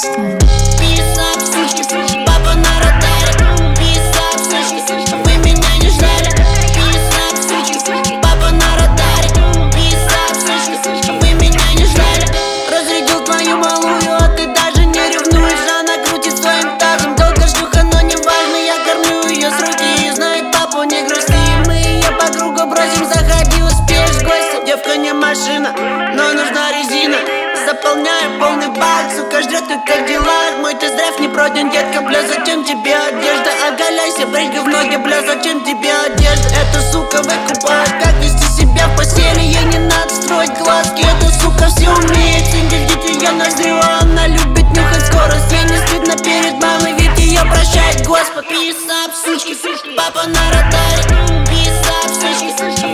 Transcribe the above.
Austin. Писап, сучки, папа на радаре. Писап, сучки, вы меня не ждали. Писап, сучки, папа на радаре. Писап, сучки, вы меня не ждали. Разрядил твою малую, а ты даже не ревнуешь. Она крутит своим тазом, долго шлюха, но не важно. Я кормлю ее с руки и знает папу, не грусти. Мы ее по кругу бросим, заходи, успеешь в гости. Девка не машина, но нужна резина. Заполняю полный бак, сука ждет, как дела. Мой тест-драйв не пройден, детка, бля, зачем тебе одежда? Оголяйся, прыгай в ноги, бля, зачем тебе одежда? Эта сука выкупает, как вести себя в постели. Ей не надо строить глазки, эта сука все умеет. Сингель, я назрела, она любит нюхать скорость. Ей не стыдно перед мамой, ведь ее прощает Господь. Писап, сучки, папа на радаре. Писап, сучки,